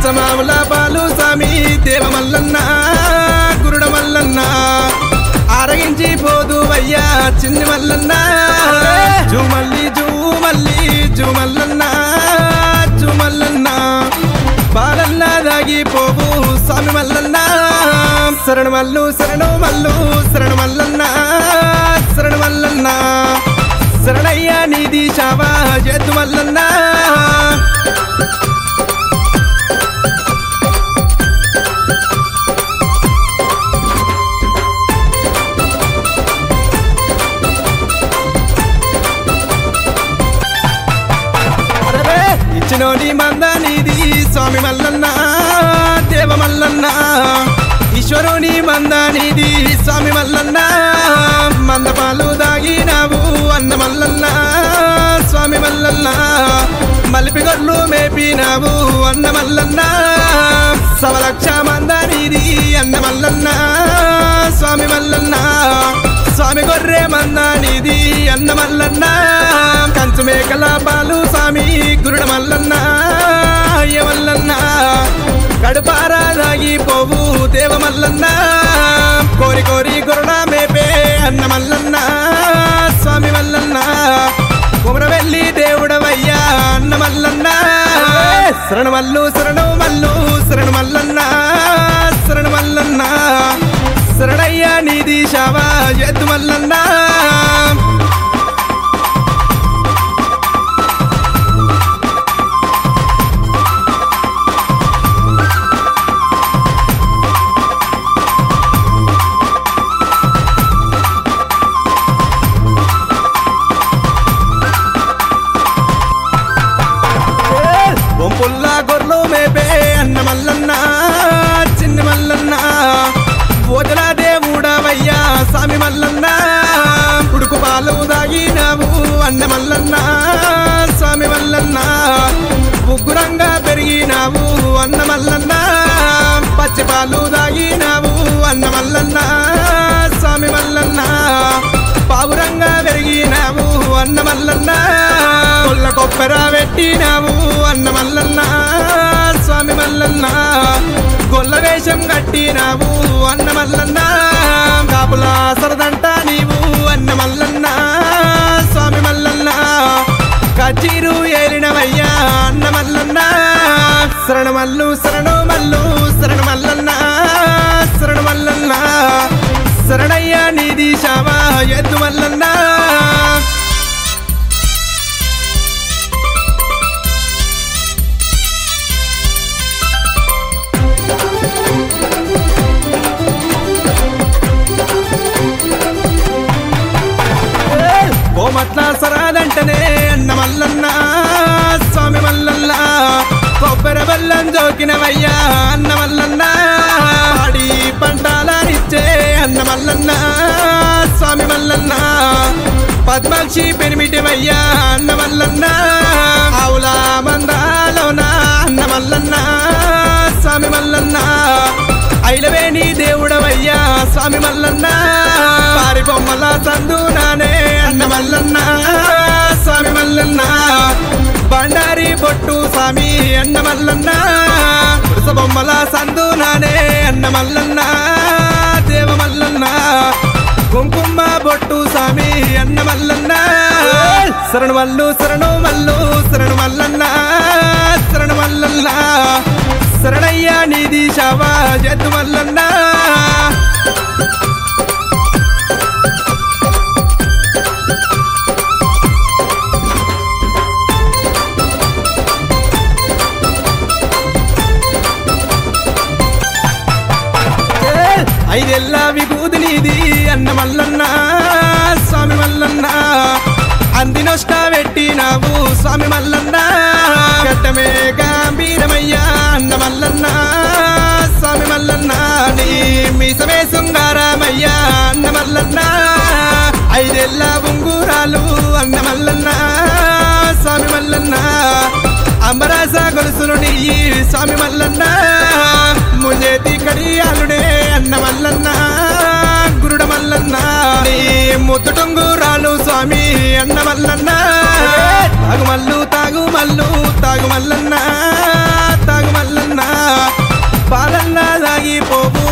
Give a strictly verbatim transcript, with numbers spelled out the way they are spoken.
అచ్చమావుల పాలు స్వామి దేవ మల్లన్న గురుడ మల్లన్న ఆరగించి పోదు అయ్యా చిన్ని మల్లన్న జూమల్లి జూమల్లి జూమల్లన్న జూమల్లన్న పాలల్లా దాగి పోవు స్వామి మల్లన్న శరణు మల్లు శరణు మల్లు శరణు మల్లన్న శరణు మల్లన్న శరణయ్య నీది శావా చేతు మల్లన్న ఇచ్చినోని మందానిది స్వామి మల్లన్న దేవ మల్లన్న ఈశ్వరుని మందానిది స్వామి మల్లన్న మందపాలు దాగినావు అన్న మల్లన్న స్వామి మల్లన్న మలిపి గొర్లు మేపినావు అన్న మల్లన్న సవలక్ష మందానిది అన్న మల్లన్న స్వామి మల్లన్న స్వామి గొర్రె మందానిది అన్న మల్లన్న కంచు మేకల పాలు స్వామి గురుడ మల్లన్న అయ్య మల్లన్న కడుపారా దాగి పోవు దేవ మల్లన్న కోరి కోరి గురుడ మేపే అన్న మల్లన్న స్వామి మల్లన్న కుమరవెల్లి దేవుడవయ్యా అన్న మల్లన్న శరణు మల్లు శరణు మల్లు శరణు మల్లన్న శరణు మల్లన్న శరణయ్య నీది శావా ఎద్దు మల్లన్న బొంపుల్లా గొర్రెలు మేపే అన్న మల్లన్న చిన్ని మల్లన్న ఓదల దేవుడవయ్యా స్వామి మల్లన్న ఉడుకు పాలు దాగినావు అన్న మల్లన్న స్వామి మల్లన్న ఉగ్గురంగా పెరిగినావు అన్న మల్లన్న పచ్చి పాలు దాగినావు అన్న మల్లన్న స్వామి మల్లన్న పావురంగా పెరిగినావు అన్న మల్లన్న కొల్ల కొబ్బర పెట్టినావు అన్న మల్లన్న స్వామి మల్లన్న గొల్ల వేషం కట్టినావు అన్న మల్లన్న కాపులా సరదంట నీవు అన్న మల్లన్న స్వామి మల్లన్న కచీరు ఏలినవయ్యా అన్న మల్లన్న శరణు మల్లు శరణు మల్లు శరణు మల్లన్న శరణు మల్లన్న శరణయ్య నీది శావా ఎద్దు మల్లన్న కోమట్ల సరాదంటనే అన్న మల్లన్న స్వామి మల్లన్న కొబ్బరి బెల్లం జోకినవయ్యా అన్న మల్లన్న పాడి పంటాలనిచ్చే అన్న మల్లన్న స్వామి మల్లన్న పద్మాక్షి పెనిమిటివయ్యా అన్న మల్లన్న ఆవుల మందాలోన అన్న మల్లన్న స్వామి మల్లన్న ఐలవేణి దేవుడవయ్యా స్వామి మల్లన్న పారి బొమ్మల సందునానే అన్న మల్లన్న స్వామి మల్లన్న బండారి బొట్టు స్వామి అన్న మల్లన్న పురుష బొమ్మల సందునానే అన్న మల్లన్న దేవ మల్లన్న కుంకుమ బొట్టు స్వామి అన్న మల్లన్న శరణు మల్లు శరణు మల్లు శరణు మల్లన్న శరణు మల్లన్న శరణయ్య నీది శావా ఎద్దు మల్లన్న ఐదెల్ల విభూతి నీది అన్న మల్లన్న స్వామి మల్లన్న అందినొష్ట పెట్టినావు స్వామి మల్లన్న గడ్డమే గంభీరమయ్యా అన్న మల్లన్న స్వామి మల్లన్న నీ మీసమే శృంగారమయ్యా అన్న మల్లన్న ఐదెల్ల ఉంగురాలు అన్న మల్లన్న స్వామి మల్లన్న అంబరాస గొలుసులు నీ స్వామి మల్లన్న ముంజేతి కడియాలుడే అన్న మల్లన్న గురుడ మల్లన్న నీ ముద్దు టొంగురాలు స్వామి అన్న మల్లన్న తాగు మల్లు తాగు మల్లు తాగు మల్లన్న తాగు మల్లన్న పోవు